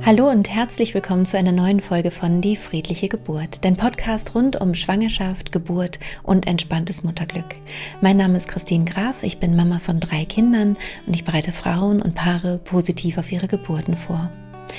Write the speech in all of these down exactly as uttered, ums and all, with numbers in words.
Hallo und herzlich willkommen zu einer neuen Folge von Die friedliche Geburt, dein Podcast rund um Schwangerschaft, Geburt und entspanntes Mutterglück. Mein Name ist Christine Graf, ich bin Mama von drei Kindern und ich bereite Frauen und Paare positiv auf ihre Geburten vor.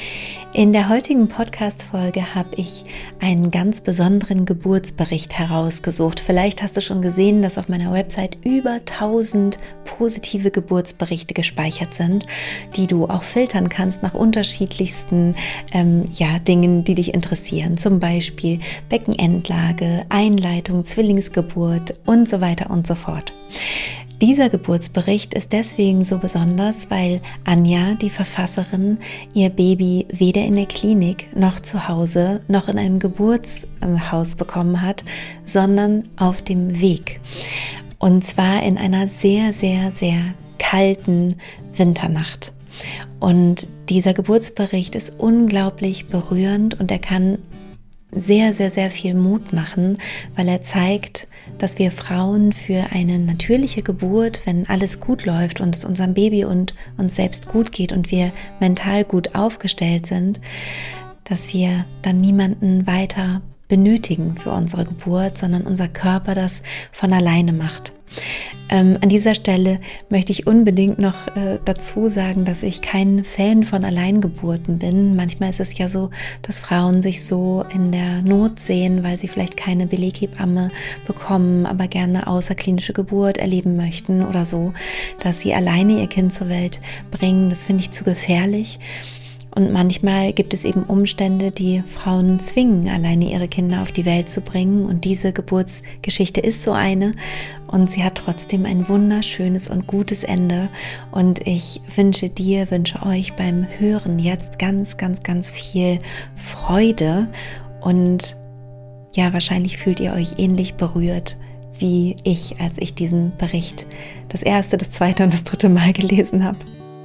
In der heutigen Podcast-Folge habe ich einen ganz besonderen Geburtsbericht herausgesucht. Vielleicht hast du schon gesehen, dass auf meiner Website über tausend positive Geburtsberichte gespeichert sind, die du auch filtern kannst nach unterschiedlichsten ähm, ja, Dingen, die dich interessieren. Zum Beispiel Beckenendlage, Einleitung, Zwillingsgeburt und so weiter und so fort. Dieser Geburtsbericht ist deswegen so besonders, weil Anja, die Verfasserin, ihr Baby weder in der Klinik noch zu Hause noch in einem Geburtshaus bekommen hat, sondern auf dem Weg. Und zwar in einer sehr, sehr, sehr kalten Winternacht. Und dieser Geburtsbericht ist unglaublich berührend und er kann sehr, sehr, sehr viel Mut machen, weil er zeigt, dass wir Frauen für eine natürliche Geburt, wenn alles gut läuft und es unserem Baby und uns selbst gut geht und wir mental gut aufgestellt sind, dass wir dann niemanden weiter benötigen für unsere Geburt, sondern unser Körper das von alleine macht. Ähm, an dieser Stelle möchte ich unbedingt noch äh, dazu sagen, dass ich kein Fan von Alleingeburten bin. Manchmal ist es ja so, dass Frauen sich so in der Not sehen, weil sie vielleicht keine Beleghebamme bekommen, aber gerne außerklinische Geburt erleben möchten oder so, dass sie alleine ihr Kind zur Welt bringen. Das finde ich zu gefährlich. Und manchmal gibt es eben Umstände, die Frauen zwingen, alleine ihre Kinder auf die Welt zu bringen. Und diese Geburtsgeschichte ist so eine. Und sie hat trotzdem ein wunderschönes und gutes Ende. Und ich wünsche dir, wünsche euch beim Hören jetzt ganz, ganz, ganz viel Freude. Und ja, wahrscheinlich fühlt ihr euch ähnlich berührt wie ich, als ich diesen Bericht das erste, das zweite und das dritte Mal gelesen habe.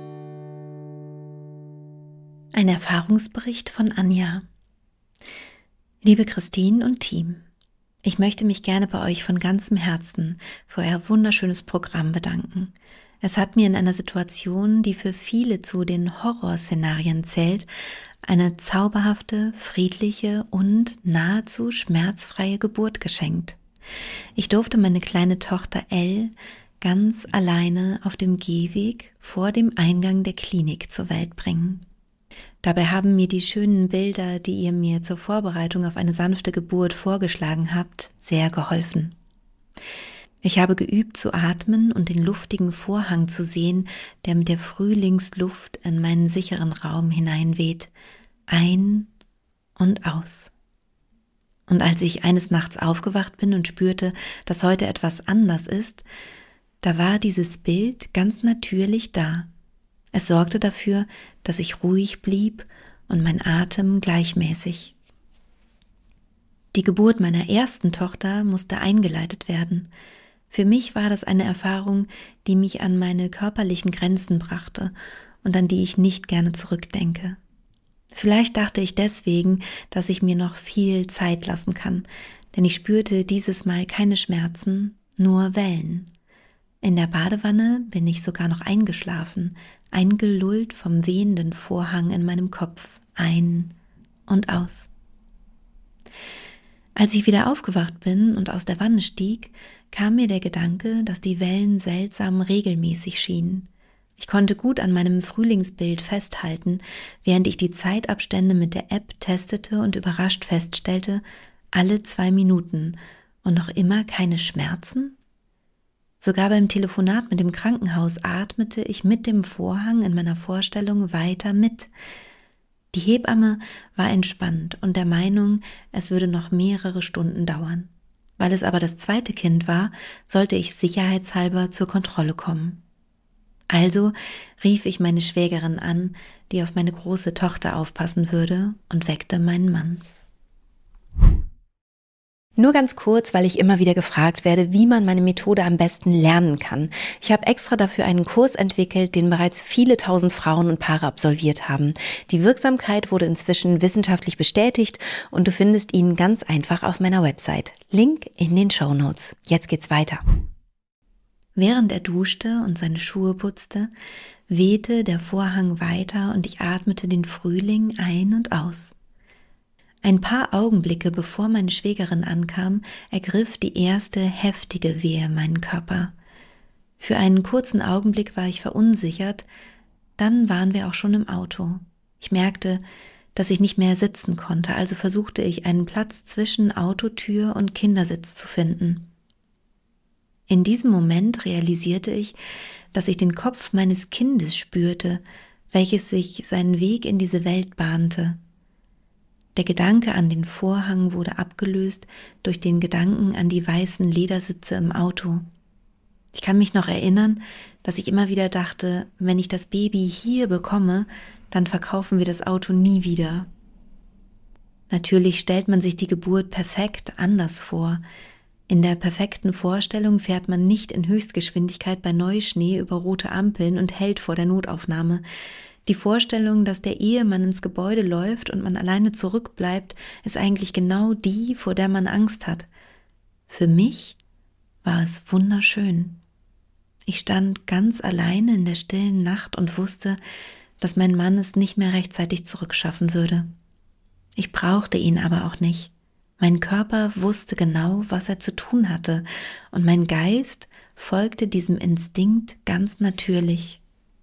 Ein Erfahrungsbericht von Anja. Liebe Christine und Team, ich möchte mich gerne bei euch von ganzem Herzen für euer wunderschönes Programm bedanken. Es hat mir in einer Situation, die für viele zu den Horrorszenarien zählt, eine zauberhafte, friedliche und nahezu schmerzfreie Geburt geschenkt. Ich durfte meine kleine Tochter Elle ganz alleine auf dem Gehweg vor dem Eingang der Klinik zur Welt bringen. Dabei haben mir die schönen Bilder, die ihr mir zur Vorbereitung auf eine sanfte Geburt vorgeschlagen habt, sehr geholfen. Ich habe geübt zu atmen und den luftigen Vorhang zu sehen, der mit der Frühlingsluft in meinen sicheren Raum hineinweht, ein und aus. Und als ich eines Nachts aufgewacht bin und spürte, dass heute etwas anders ist, da war dieses Bild ganz natürlich da. Es sorgte dafür, dass ich ruhig blieb und mein Atem gleichmäßig. Die Geburt meiner ersten Tochter musste eingeleitet werden. Für mich war das eine Erfahrung, die mich an meine körperlichen Grenzen brachte und an die ich nicht gerne zurückdenke. Vielleicht dachte ich deswegen, dass ich mir noch viel Zeit lassen kann, denn ich spürte dieses Mal keine Schmerzen, nur Wellen. In der Badewanne bin ich sogar noch eingeschlafen, eingelullt vom wehenden Vorhang in meinem Kopf, ein und aus. Als ich wieder aufgewacht bin und aus der Wanne stieg, kam mir der Gedanke, dass die Wellen seltsam regelmäßig schienen. Ich konnte gut an meinem Frühlingsbild festhalten, während ich die Zeitabstände mit der App testete und überrascht feststellte, alle zwei Minuten und noch immer keine Schmerzen? Sogar beim Telefonat mit dem Krankenhaus atmete ich mit dem Vorhang in meiner Vorstellung weiter mit. Die Hebamme war entspannt und der Meinung, es würde noch mehrere Stunden dauern. Weil es aber das zweite Kind war, sollte ich sicherheitshalber zur Kontrolle kommen. Also rief ich meine Schwägerin an, die auf meine große Tochter aufpassen würde, und weckte meinen Mann. Nur ganz kurz, weil ich immer wieder gefragt werde, wie man meine Methode am besten lernen kann. Ich habe extra dafür einen Kurs entwickelt, den bereits viele tausend Frauen und Paare absolviert haben. Die Wirksamkeit wurde inzwischen wissenschaftlich bestätigt und du findest ihn ganz einfach auf meiner Website. Link in den Shownotes. Jetzt geht's weiter. Während er duschte und seine Schuhe putzte, wehte der Vorhang weiter und ich atmete den Frühling ein und aus. Ein paar Augenblicke bevor meine Schwägerin ankam, ergriff die erste heftige Wehe meinen Körper. Für einen kurzen Augenblick war ich verunsichert, dann waren wir auch schon im Auto. Ich merkte, dass ich nicht mehr sitzen konnte, also versuchte ich, einen Platz zwischen Autotür und Kindersitz zu finden. In diesem Moment realisierte ich, dass ich den Kopf meines Kindes spürte, welches sich seinen Weg in diese Welt bahnte. Der Gedanke an den Vorhang wurde abgelöst durch den Gedanken an die weißen Ledersitze im Auto. Ich kann mich noch erinnern, dass ich immer wieder dachte, wenn ich das Baby hier bekomme, dann verkaufen wir das Auto nie wieder. Natürlich stellt man sich die Geburt perfekt anders vor. In der perfekten Vorstellung fährt man nicht in Höchstgeschwindigkeit bei Neuschnee über rote Ampeln und hält vor der Notaufnahme. Die Vorstellung, dass der Ehemann ins Gebäude läuft und man alleine zurückbleibt, ist eigentlich genau die, vor der man Angst hat. Für mich war es wunderschön. Ich stand ganz alleine in der stillen Nacht und wusste, dass mein Mann es nicht mehr rechtzeitig zurückschaffen würde. Ich brauchte ihn aber auch nicht. Mein Körper wusste genau, was er zu tun hatte, und mein Geist folgte diesem Instinkt ganz natürlich.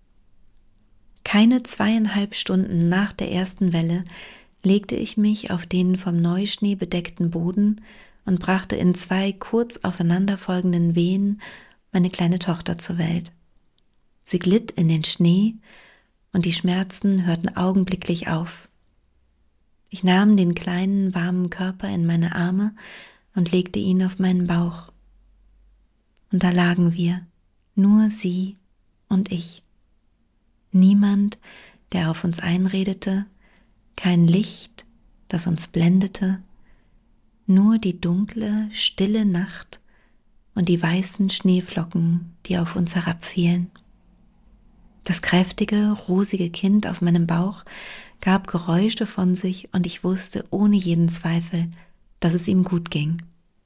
Keine zweieinhalb Stunden nach der ersten Welle legte ich mich auf den vom Neuschnee bedeckten Boden und brachte in zwei kurz aufeinanderfolgenden Wehen meine kleine Tochter zur Welt. Sie glitt in den Schnee und die Schmerzen hörten augenblicklich auf. Ich nahm den kleinen, warmen Körper in meine Arme und legte ihn auf meinen Bauch. Und da lagen wir, nur sie und ich. Niemand, der auf uns einredete, kein Licht, das uns blendete, nur die dunkle, stille Nacht und die weißen Schneeflocken, die auf uns herabfielen. Das kräftige, rosige Kind auf meinem Bauch gab Geräusche von sich und ich wusste ohne jeden Zweifel, dass es ihm gut ging.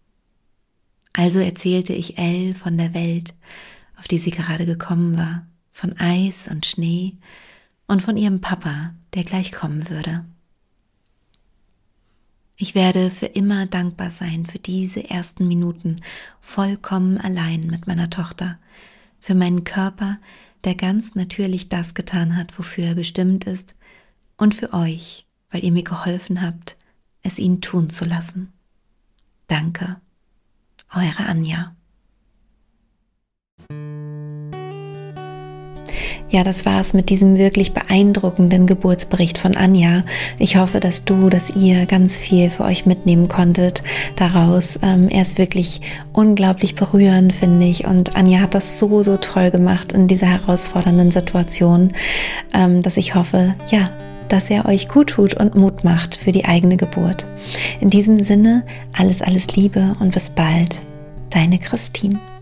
Also erzählte ich Elle von der Welt, auf die sie gerade gekommen war, von Eis und Schnee und von ihrem Papa, der gleich kommen würde. Ich werde für immer dankbar sein für diese ersten Minuten, vollkommen allein mit meiner Tochter, für meinen Körper, der ganz natürlich das getan hat, wofür er bestimmt ist, und für euch, weil ihr mir geholfen habt, es ihn tun zu lassen. Danke, eure Anja. Ja, das war's mit diesem wirklich beeindruckenden Geburtsbericht von Anja. Ich hoffe, dass du, dass ihr ganz viel für euch mitnehmen konntet daraus. Ähm, er ist wirklich unglaublich berührend, finde ich. Und Anja hat das so, so toll gemacht in dieser herausfordernden Situation, ähm, dass ich hoffe, ja, dass er euch gut tut und Mut macht für die eigene Geburt. In diesem Sinne, alles, alles Liebe und bis bald. Deine Christine.